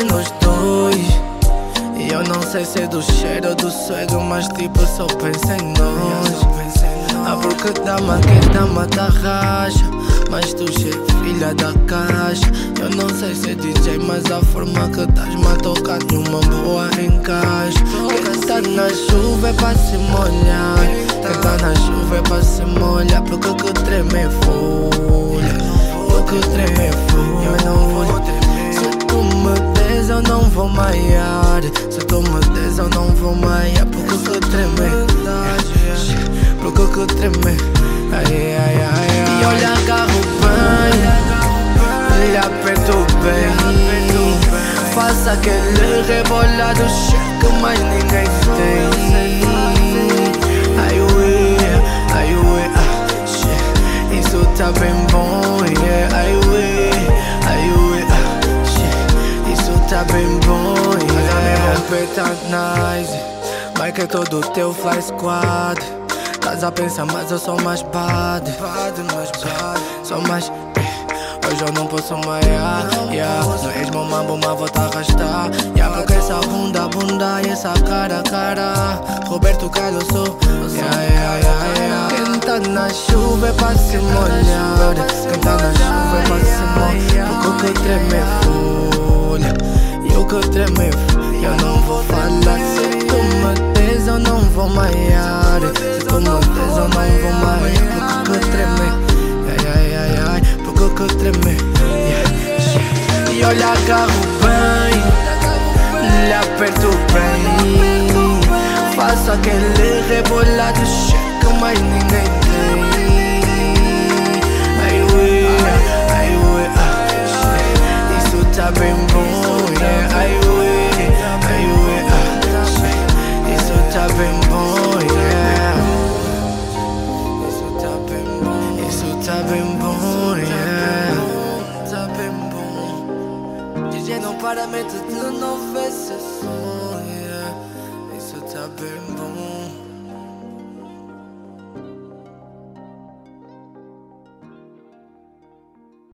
é nós dois. E eu não sei se é do cheiro ou do swag, mas tipo só penso em nós. Ah, porque dama que dama tá racha, mas tu é filha da caixa. Eu não sei se é DJ, mas a forma que estás-me a tocar numa boa encaixa. Quem tá na chuva é pra se molhar, quem tá na chuva é pra se molhar. Porque que treme é folha, porque treme é folha. Se tu me des eu não vou maiar, se tu me des eu não vou maiar. Porque que treme, porque que treme, ai, ai, ai, ai. E olha, agarro bem, lhe aperto bem, faça aquele rebolado que mais ninguém tem. Ai, ui, ah, shit, isso tá bem bom, yeah. Ai, ui, ah, shit, isso tá bem bom, yeah. Romper tá nice, mas que é todo teu fly squad. Tás a pensar, mas eu sou mais bad, sou mais. Hoje eu não posso maiar, yeah. Não és meu mambo, mas vou te arrastar, yeah. Porque essa bunda, bunda e essa cara, cara, Roberto Carlos sou, yeah, yeah, yeah, yeah. Quem tá na chuva é pra se molhar, quem tá na chuva é pra se molhar. Porque o que treme é folha, e o que treme é folha. Eu não vou falar, se tu me des eu não vou maiar, se tu me des eu não vou maiar. Porque o que treme, ai, ai, ai, ai, porque o que treme, yeah. E olha, agarro bem, lhe aperto bem, faço aquele rebolado que mais ninguém tem. Ai, ui, ah, shit, isso tá bem bom, yeah. Ai, ui, ah, shit, isso tá bem bom, yeah. Isso tá bem bom, isso tá bem bom, yeah. Tá bem bom. DJ não para, mete de novo esse som, yeah. Isso tá bem bom.